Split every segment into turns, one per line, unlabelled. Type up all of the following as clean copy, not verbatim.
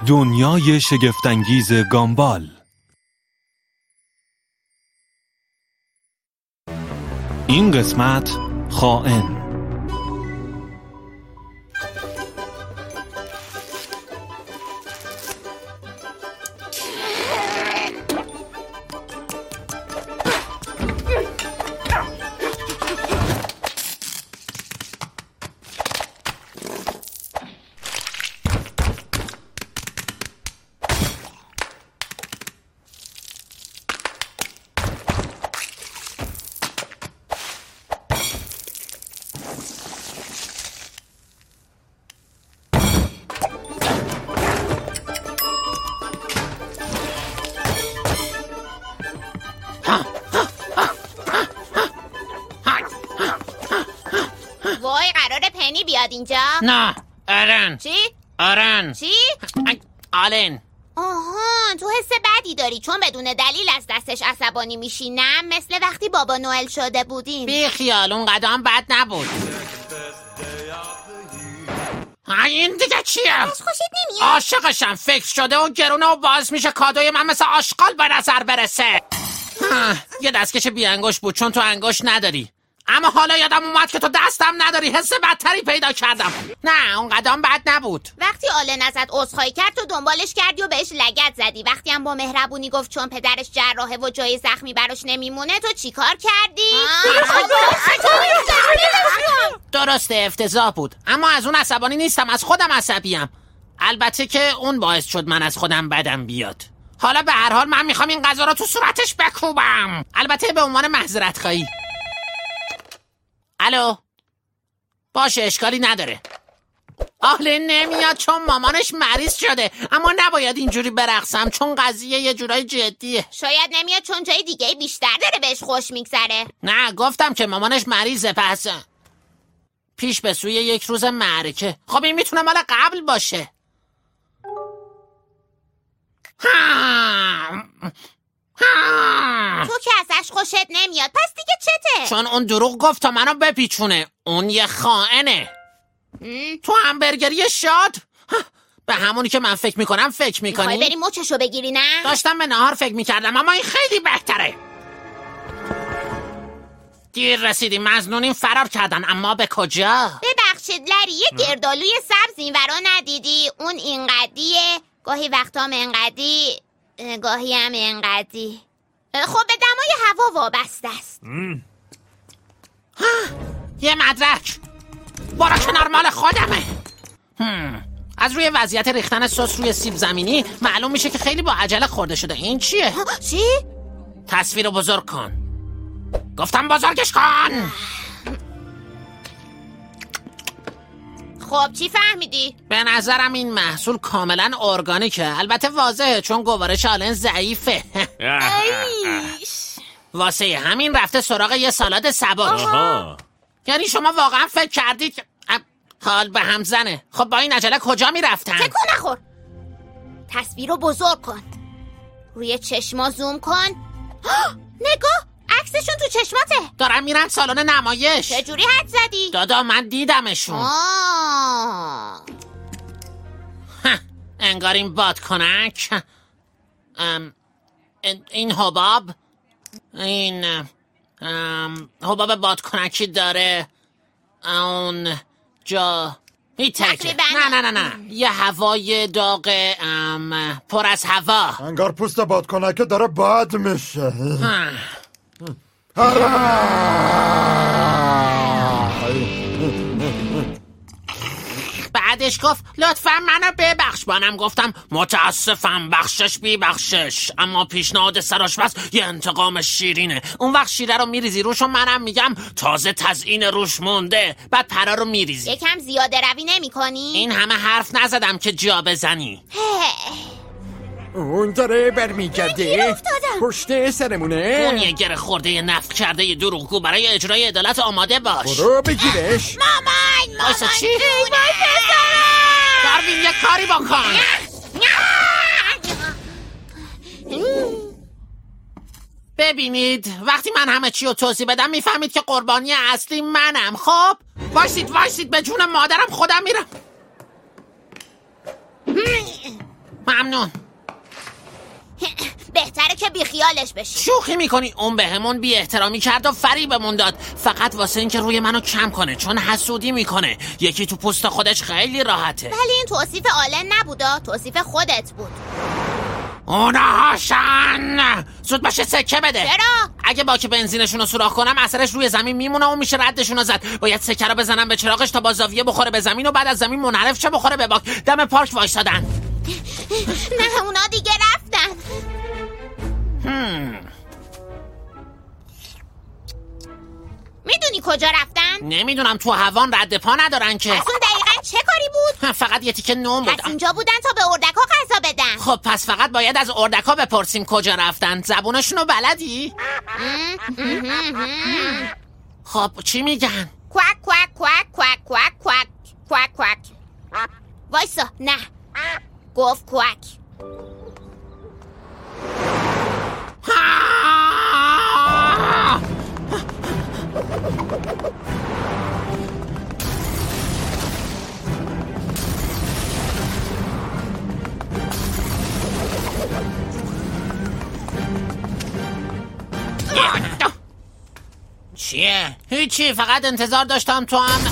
دنیای شگفت‌انگیز گامبال. این قسمت خائن.
وای قراره پنی بیاد اینجا؟
نه آرن.
چی؟
آرن.
چی؟
آلن.
آها تو حس بدی داری چون بدون دلیل از دستش عصبانی میشی، نه مثل وقتی بابا نوئل شده بودین.
بی خیال اون قدم بد نبود. این دیگه چیه؟
از خوشت نمیاد؟
عاشقشم، فکر شده و گرونه و باز میشه کادوی من مثل آشغال به نظر برسه. یه دستکش بی انگشت بود چون تو انگشت نداری، اما حالا یادم اومد که تو دستم نداری. حس بدتری پیدا کردم. نه اون قدم بد نبود.
وقتی آلن ازت عذرخواهی کرد تو دنبالش کردی و بهش لگد زدی. وقتی هم با مهربونی گفت چون پدرش جراحه و جای زخمی براش نمیمونه تو چی کار کردی؟
درسته افتضاح بود، اما از اون عصبانی نیستم، از خودم عصبیم. البته که اون باعث شد من از خودم بدم بیاد. حالا به هر حال من میخوام این غذا رو تو صورتش بکوبم، البته به عنوان معذرت خواهی. الو باشه اشکالی نداره. آلن نمیاد چون مامانش مریض شده، اما نباید اینجوری برقصم چون قضیه یه جورای جدیه.
شاید نمیاد چون جای دیگه بیشتر داره بهش خوش میگذره.
نه گفتم که مامانش مریضه، پس پیش به سوی یک روز معرکه. خب این میتونه مال قبل باشه.
تو که ازش خوشت نمیاد پس دیگه چته؟
چون اون دروغ گفت تا منو بپیچونه. اون یه خائنه. تو همبرگری شاد به همونی که من فکر میکنم فکر میکنی؟
میخوای بری مچشو بگیری نه؟
داشتم به نهار فکر میکردم اما این خیلی بهتره. دیر رسیدیم، مظنونین فرار کردن، اما به کجا؟
ببخشید لری یه گردالوی سبز اینورا ندیدی؟ اون اینقدیه، گاهی وقتا هم اینقدی، گاهی هم اینقدی. خب به دمای هوا وابسته است.
یه مدرک برو کنار، مال خودمه. از روی وضعیت ریختن سس روی سیب زمینی معلوم میشه که خیلی با عجله خورده شده. این چیه؟
چی؟
تصویر رو بزرگ کن. گفتم بزرگش کن.
خب چی فهمیدی؟
به نظرم این محصول کاملا ارگانیکه. البته واضحه چون گوارش آلن ضعیفه. واسه همین رفته سراغ یه سالاد سبک. یعنی شما واقعا فکر کردید که حال به هم زنه؟ خب با این عجله کجا میرفتن؟
تکون نخور. تصویر رو بزرگ کن، روی چشما زوم کن. نگاه عکسشون تو چشماته.
دارم میرن سالن نمایش.
چجوری حد زدی؟
دادا من دیدمشون. انگار این بادکنک، این حباب، این حباب بادکنکی داره اون جا میترکه. نه یه هوای داغ پر از هوا.
انگار پوست بادکنکه داره باد میشه.
بعدش گفت لطفا منو ببخش. منم گفتم متاسفم، بخشش بی بخشش، اما پیشنهاد سرآشپز یه انتقام شیرینه. اون وقت شیره رو میریزی روش و منم میگم تازه تزیین روش مونده، بعد پرا رو میریزی.
یکم زیاده روی نمی کنی؟
این همه حرف نزدم که جا بزنی.
اون داره برمیگرده پشت سرمونه.
اون یه گره خورده نفت کرده یه دروغگو. برای اجرای عدالت آماده باش.
برو بگیرش.
مامان
وایسا چی؟ داروین یه کاری بکن. ببینید وقتی من همه چی رو توضیح بدم میفهمید که قربانی اصلی منم. خب وایسید به جون مادرم خودم میرم. ممنون.
بهتره که بیخیالش بشی.
شوخی میکنی؟ اون بهمون بی احترامی کرد و فریبمون داد، فقط واسه اینکه روی منو کم کنه، چون حسودی میکنه. یکی تو پوست خودش خیلی راحته.
ولی این توصیف آلن نبودا، توصیف خودت بود.
اونهاشن زود باشه سکه بده.
چرا؟
اگه باک بنزینشون رو سوراخ کنم اثرش روی زمین میمونه و میشه ردشون رو زد. باید سکه رو بزنم به چراغش تا با زاویه بخوره به زمین و بعد از زمین منحرف شه بخوره به باک. دم پارک وایسادن.
نه اونا دیگه رفتن. میدونی کجا رفتن؟
نمیدونم، تو هوان رد پا ندارن که.
پس اون دقیقا چه کاری بود؟
فقط یه تیکه نون بود.
پس اینجا بودن تا به اردکا غذا بدن.
خب پس فقط باید از اردکا بپرسیم کجا رفتن. زبونشونو بلدی؟ خب چی میگن؟
کوک کوک کوک کوک کوک کوک کوک کوک. وایسا، نه گفت کوک.
چیه؟ هیچی، فقط انتظار داشتم تو هم.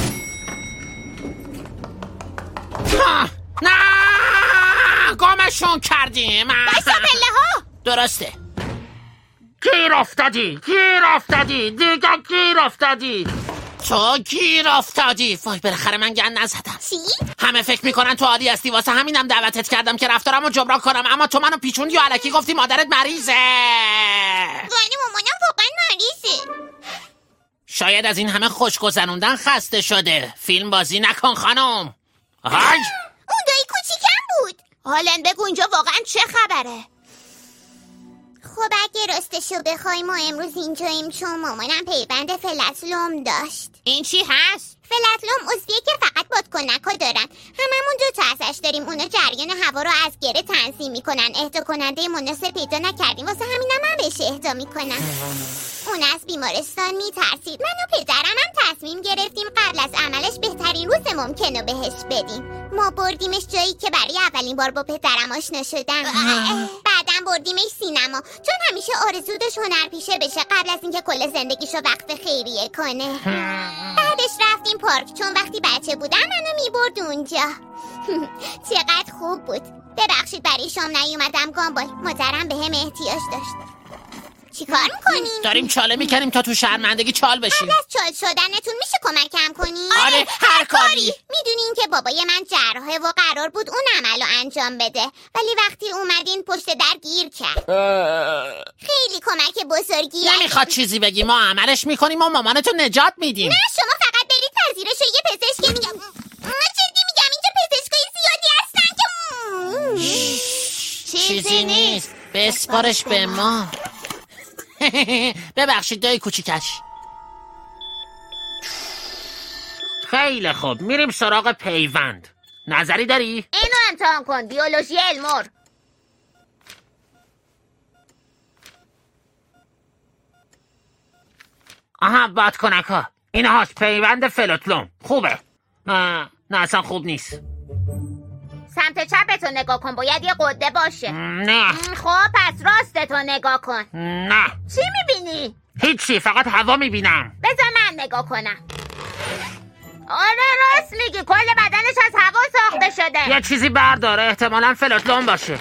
نه گامشون کردیم.
وایسا پله ها.
درسته. گیر افتادی دیگه گیر افتادی. تو گیر افتادی. وای بالاخره من گند نزدم.
چی؟
همه فکر میکنن تو عادی هستی، واسه همینم دعوتت کردم که رفتارمو جبران کنم، اما تو منو پیچوندی و الکی گفتی مادرت مریضه.
ولی مامانم واقعا مریضه.
شاید از این همه خوش گذروندن خسته شده. فیلم بازی نکن خانم. های
اون دایی کوچیکم بود. هالن بگو اینجا واقعا چه خبره؟ خب اگه راستشو بخوای ما امروز اینجاییم چون مامانم پیوند فلتلوم داشت. این چی هست؟ فلتلوم عضویه که فقط بادکنک‌ها دارن. هممون 2 تا ازش داریم. اونا جریان هوا رو از گره تنظیم میکنن. اهدا کننده مناسب پیدا نکردیم، واسه همینم من بهش اهدا میکنم. اون از بیمارستان میترسید. من و پدرم هم تصمیم گرفتیم قبل از عملش بهترین روز ممکنه بهش بدیم. ما بردیمش جایی که برای اولین بار با پدرم آشنا شدم. بعدم بردیمش سینما چون همیشه آرزو داشت هنرپیشه بشه قبل از اینکه کل زندگیشو وقف خیریه کنه. بعدش رفتیم پارک چون وقتی بچه بودم منو میبرد اونجا. چقدر خوب بود. ببخشید برای شام نیومدم گامبال. مادرم بهم احتیاج داشت. چی کار میکنیم؟
داریم چاله میکنیم تا تو شرمندگی چال بشیم.
قبل از چال شدنتون میشه کمکم کنی؟
آره هر کاری.
میدونین که بابای من جراحه و قرار بود اون عملو انجام بده، ولی وقتی اومدین پشت در گیر کرد. خیلی کمک بزرگیه.
نمیخواد چیزی بگی، ما عملش میکنیم و مامانتو نجات میدیم.
نه شما فقط برید پذیرش یه پزشکی میگم. جدی میگم اینجا پزشکای زیادی هستن که
چیزی نیست، بسپارش به ما. ببخشید دایی کوچیکش. خیلی خوب، میریم سراغ پیوند. نظری داری؟
اینو امتحان کن، بیولوژی المور.
آها بادکنک‌ها. اینهاش پیوند فلوتلوم. خوبه. نه اصلا خوب نیست.
سمت چپتو نگاه کن، باید یه قده باشه.
نه.
خب پس راستتو نگاه کن.
نه.
چی میبینی؟
هیچی، فقط هوا میبینم.
بذار من نگاه کنم. آره راست میگی، کل بدنش از هوا ساخته شده.
یه چیزی برداره، احتمالاً فلوتلوم باشه.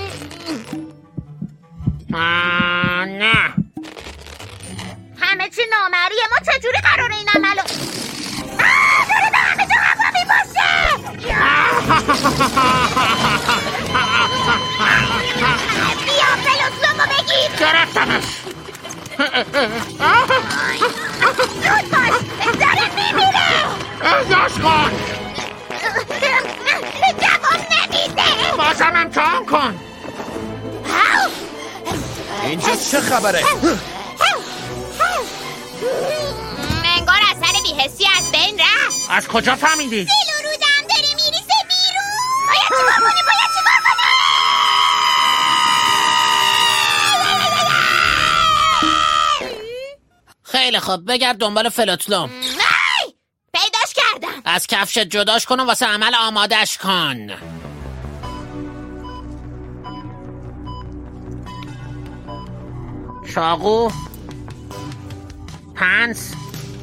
نه.
همه چی نامریه، ما چجوری قراره این عملو؟ داره به همه جا هوا میباشه. بیا فلوتلومو بگیر.
گرفتمش.
زود باش، داره میمیره.
احضاش کن.
جواب نمیده.
بازم امتحان کن.
اینجا چه خبره؟
انگار اثر بی‌حسی از بین رفت.
از کجا فهمیدی؟
دل و رودم داره میریزه بیرون. باید چیکار کنی؟
خیلی خوب، بگرد دنبال فلوتلوم.
پیداش کردم.
از کفشت جداش کن و واسه عمل آمادش کن. چاقو، پنس،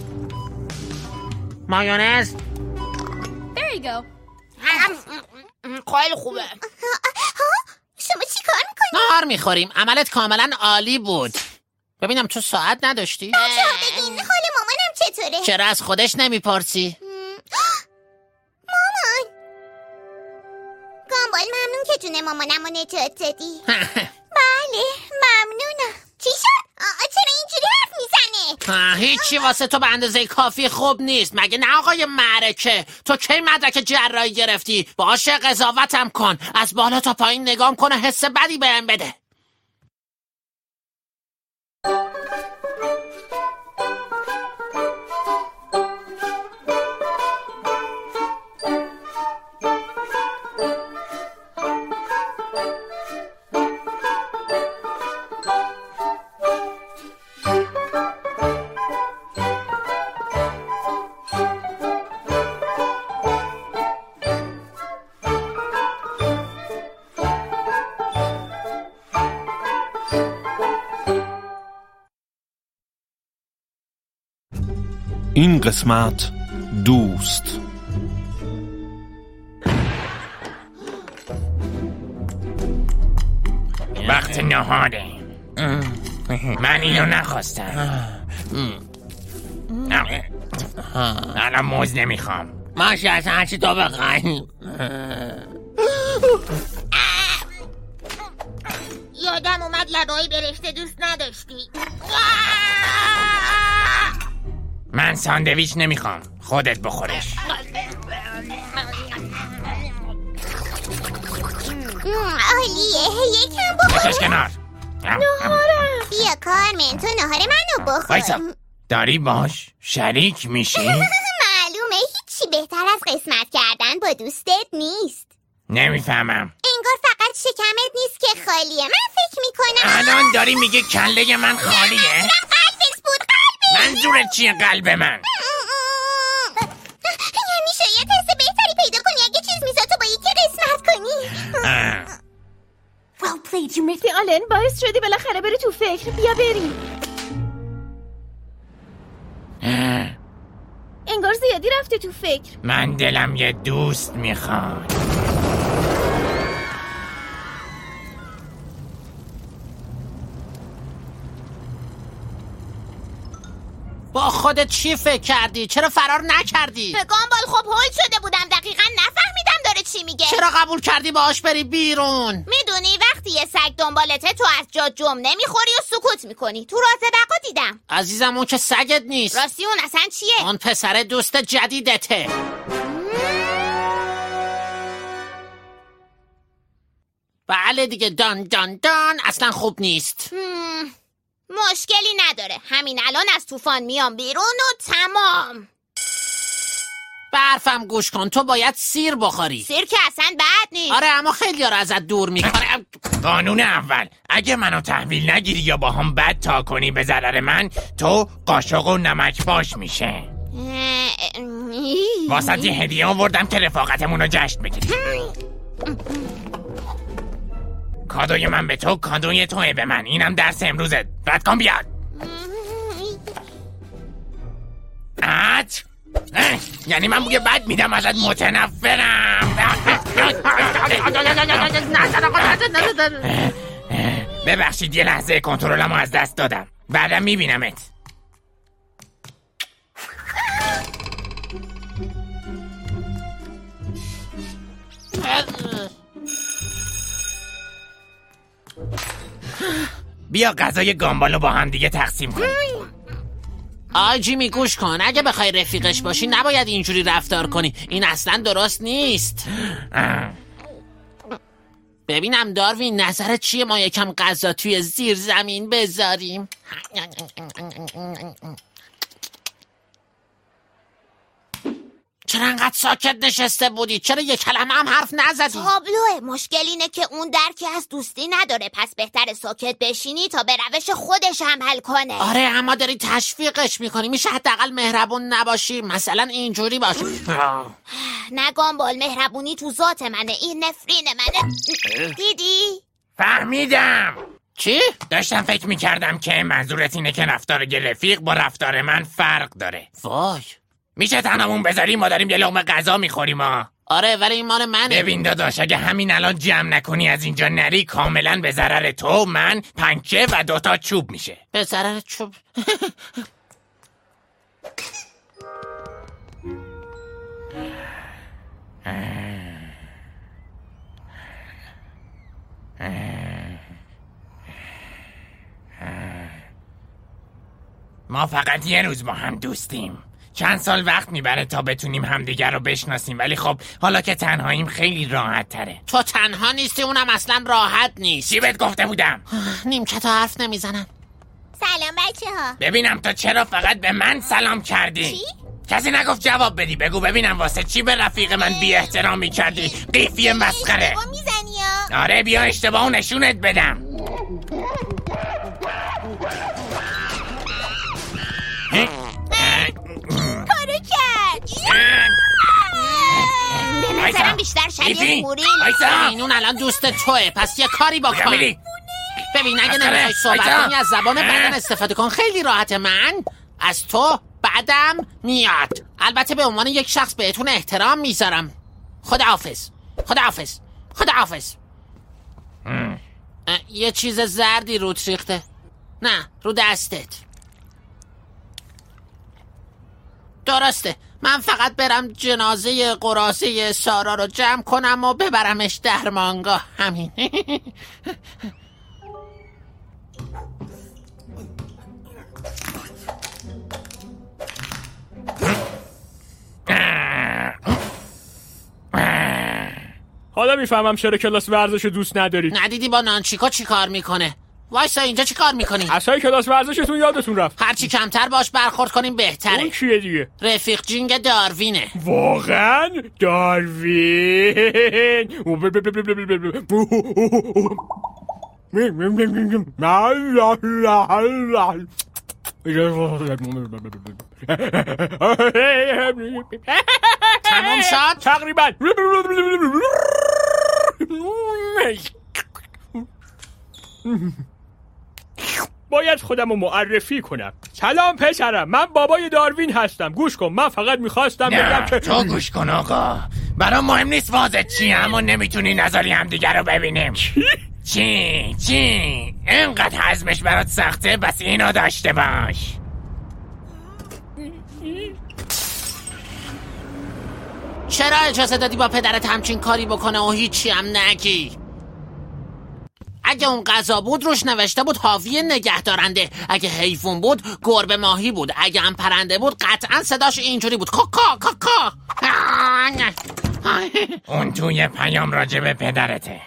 مایونز.
There you go.
خیلی خوبه. شما چی کار میکنی؟
نهار میخوریم. عملت کاملا عالی بود. ببینم تو ساعت نداشتی؟
بچه‌ها بگین حال مامانم چطوره؟
چرا از خودش نمیپرسی؟
مامان گامبال ممنون که جون مامانم رو نجات دادی. بله ممنونم. چی شد؟ چرا اینجوری حرف میزنه؟
هیچی واسه تو به اندازه کافی خوب نیست. مگه نه آقای معرکه؟ تو کی مدرک جراحی گرفتی؟ باشه قضاوتم کن. از بالا تا پایین نگام کنه حس بدی بهم بده.
این قسمت دوست.
وقت نهاره. من اینو نخواستم. الان موز نمیخوام.
ماشی اصلا هرچی تو بخوای.
یادم اومد لبایی برشته دوست نداشتی.
من ساندویچ نمیخوام. خودت بخورش.
عالیه یکم بخور.
بکش کنار.
بیا کارمن تو نهار منو بخور.
وایسا داری باش شریک میشی؟
معلومه هیچی بهتر از قسمت کردن با دوستت نیست.
نمیفهمم.
انگار فقط شکمت نیست که خالیه. من فکر میکنم
الان داری میگه کله من خالیه؟
قلبت بود قلبت.
منظورت چیه قلب من؟
یعنی شاید حس بهتری پیدا کنی اگه چیز میزا تو با یکی قسمت کنی.
Well played you مهدی آلن. باعث شدی بالاخره بری تو فکر. بیا بریم. انگار زیادی رفته تو فکر.
من دلم یه دوست میخواد.
با خودت چی فکر کردی؟ چرا فرار نکردی؟
به گامبال خب هول شده بودم. دقیقا نفهمیدم داره چی میگه.
چرا قبول کردی باهاش بری بیرون؟
میدونی وقتی یه سگ دنبالته تو از جا جم نمیخوری و سکوت میکنی. تو راز بقا دیدم.
عزیزم اون که سگت نیست.
راستی اون اصلا چیه؟
اون پسر دوست جدیدته. بله دیگه دان دان دان اصلا خوب نیست.
مشکلی نداره. همین الان از طوفان میام بیرون و تمام.
برفم گوش کن تو باید سیر بخوری.
سیر که اصلا بد نیست.
آره اما خیلی ها رو ازت دور میکنه.
قانون اول اگه منو تحویل نگیری یا با هم بد تا کنی به ضرر من تو قاشق و نمک باش میشه. واسه یه هدیه آوردم که رفاقتمون رو جشن بگیریم. کادوی من به تو کادوی توه به من. اینم درس امروزت. رد کن بیاد. یعنی من بوی بد میدم ازت متنفرم. ببخشید یه لحظه کنترلمو از دست دادم. بعدا میبینمت. بیا غذای گامبالو با هم دیگه تقسیم کنیم.
آجی گوش کن اگه بخوای رفیقش باشی نباید اینجوری رفتار کنی. این اصلا درست نیست. ببینم داروین نظرت چیه ما یکم غذا توی زیر زمین بذاریم؟ چرا انقدر ساکت نشسته بودی؟ چرا یک کلمه هم حرف نزدی؟
تابلوه. مشکل اینه که اون درکی از دوستی نداره. پس بهتر ساکت بشینی تا به روش خودش عمل کنه.
آره اما داری تشویقش میکنی. میشه حداقل مهربون نباشی؟ مثلا اینجوری باش.
نه گامبال مهربونی تو ذات منه. این نفرین منه. دیدی؟
فهمیدم.
چی؟
داشتم فکر میکردم که منظورت اینه که رفتار رفیق با رفتار من فرق داره.
وای،
میشه تنمون بذاری؟ ما داریم یه لقمه غذا میخوریم ها.
آره ولی این مال منه.
ببین داداش، اگه همین الان جمع نکنی از اینجا نری، کاملا به ضرر تو، من، پنکه و 2 تا چوب میشه.
به ضرر چوب؟
ما فقط یه روز با هم دوستیم. چند سال وقت میبره تا بتونیم همدیگر رو بشناسیم، ولی خب حالا که تنهاییم خیلی راحت تره.
تو تنها نیستی، اونم اصلا راحت نیست.
چی بهت گفته بودم؟
نیمکت ها حرف نمیزنن.
سلام بچه ها.
ببینم تو چرا فقط به من سلام کردی؟
چی؟
کسی نگفت جواب بدی. بگو ببینم واسه چی به رفیق من بی احترامی کردی؟ قیفی مسخره.
اشتباه میزنی ها؟
آره بیا اشتباهو نشونت بدم.
کارو کرد. به نظرم بیشتر شبیه پورین.
این الان دوست توه، پس یه کاری بکن. ببین اگه نمیخوای صحبت کنی از زبان بدن استفاده کن، خیلی راحته. من از تو بعدم میاد. البته به عنوان یک شخص بهتون احترام میذارم. خداحافظ. خداحافظ. خداحافظ. یه چیز زردی روت ریخته. نه، رو دستت. درسته، من فقط برم جنازه قراصه سارا رو جمع کنم و ببرمش درمانگاه. همین.
حالا میفهمم چرا کلاس ورزش دوست نداری.
ندیدی با نانچیکا چی کار میکنه؟ وایسا اینجا چی کار میکنی؟
اصلا کلاس ورزشتون یادتون رفت.
هرچی کمتر باش برخورد کنیم بهتره.
اون چیه دیگه؟
رفیق جینگ داروینه.
واقعا؟ داروین.
تمام شد؟
تقریبا. باید خودم رو معرفی کنم. سلام پسرم، من بابای داروین هستم. گوش کن، من فقط میخواستم بگم که
تو گوش کن آقا. برام مهم نیست واضح چی، اما نمیتونی نظری همدیگر رو ببینیم. چی؟ اینقدر هضمش برات سخته؟ بس اینو داشته باش.
چرا اجازه دادی با پدرت همچین کاری بکنه و هیچی هم نگی؟ اگه اون غذا بود روش نوشته بود حاوی نگهدارنده، اگه حیوان بود گربه ماهی بود، اگه هم پرنده بود قطعا صداش اینجوری بود، کاکا کاکا.
اون توی پیام راجع به پدرته.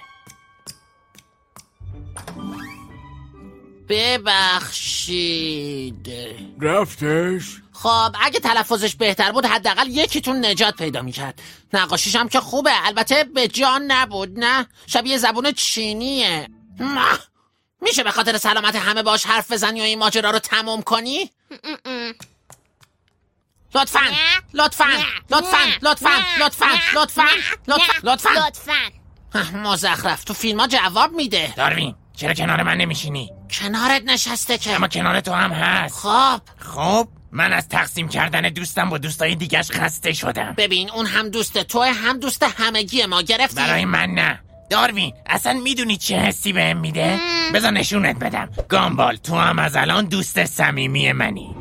ببخشید.
رفتش؟
خب اگه تلفظش بهتر بود حداقل یکیتون نجات پیدا میکرد. نقاشیش هم که خوبه، البته به جان نبود. نه شبیه زبون چینیه. میشه به خاطر سلامت همه باش حرف بزنی و این ماجرا رو تموم کنی؟ لطفاً لطفاً لطفاً لطفاً لطفاً لطفاً لطفاً لطفاً. مزخرف، تو فیلم ها جواب میده.
داروین چرا کنار من نمیشینی؟
کنارت نشسته که.
اما کنار تو هم هست. خب من از تقسیم کردن دوستم با دوستای دیگه‌اش خسته شدم.
ببین اون هم دوست توه هم دوست همگی ما. گرفتی؟
برای من نه. داروین اصلا میدونی چه حسی بهم میده؟ بذار نشونت بدم. گامبال تو هم از الان دوست صمیمی منی.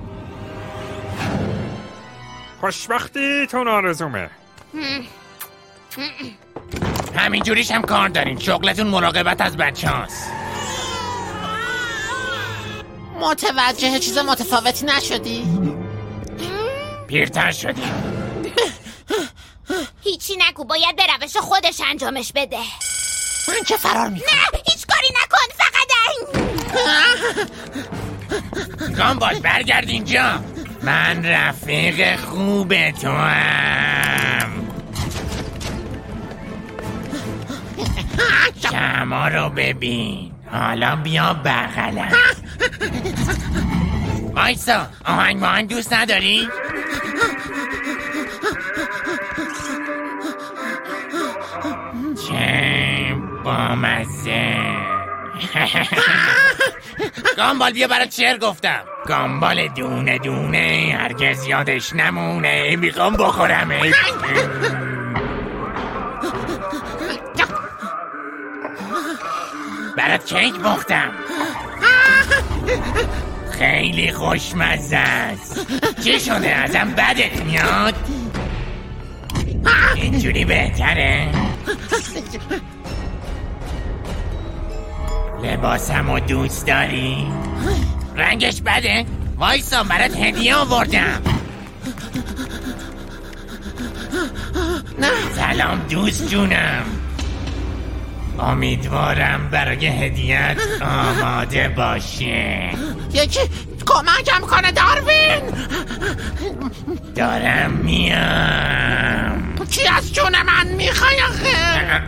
خوشبختیتون آرزومه.
همین جوریش هم کار دارین. شغلتون مراقبت از بچه‌هاست.
متوجه چیز متفاوتی نشدی؟
پیرتر شدی.
هیچی نگو، باید به روش خودش انجامش بده.
من که فرار میکنم.
نه هیچ کاری نکن، فقط
گامبال برگرد اینجا. من رفیق خوب تو هم. شما رو ببین. حالا بیا بغلم. وایسا، آهنگ دوست نداری؟ چه بامزه. گامبال بیا برات شعر گفتم. گامبال دونه دونه هرگز یادش نمونه، میخوام بخورمش. برات کیک پختم، خیلی خوشمزه است. چی شده؟ ازم بدت میاد؟ اینجوری بهتره؟ لباسمو دوست داری؟ رنگش بده؟ وایسا برات هدیه آوردم. سلام دوست جونم، امیدوارم برای هدیه‌ات آماده باشه.
یکی کمکم کنه داروین.
دارم میام.
کی از جون من میخوای آخه؟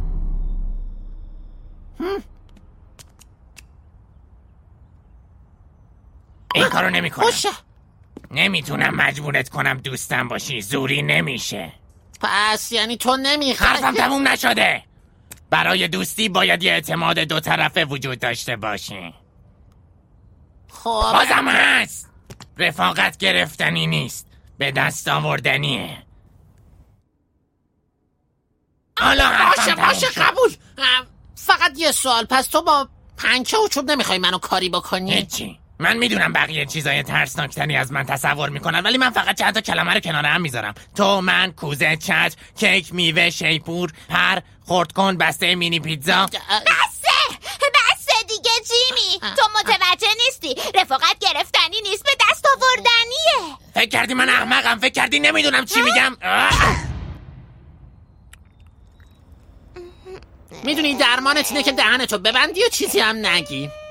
این کارو نمی‌کنم.
خوشه.
نمیتونم مجبورت کنم دوستم باشی، زوری نمیشه.
پس یعنی تو نمیخوای؟
حرفم تموم نشده. برای دوستی باید یه اعتماد دو طرفه وجود داشته باشه.
خب
بازم هست. رفاقت گرفتنی نیست، به دست آوردنیه. حالا
باشه قبول. فقط یه سوال، پس تو با پنچه و چوب نمیخوای منو کاری بکنی؟
هیچی. من میدونم بقیه چیزای ترسناکتری از من تصور میکنن، ولی من فقط چند تا کلمه رو کنار هم میذارم. تو، من، کوزه، چتر، کیک، میوه، شیپور، پر، خرد کن، بسته مینی پیتزا.
بسه دیگه جیمی، تو متوجه نیستی رفاقت گرفتنی نیست، به دست آوردنیه.
فکر کردی من احمقم؟ فکر کردی نمیدونم چی میگم؟
میدونی درمانت اینه که دهنتو ببندی و چیزی هم نگی.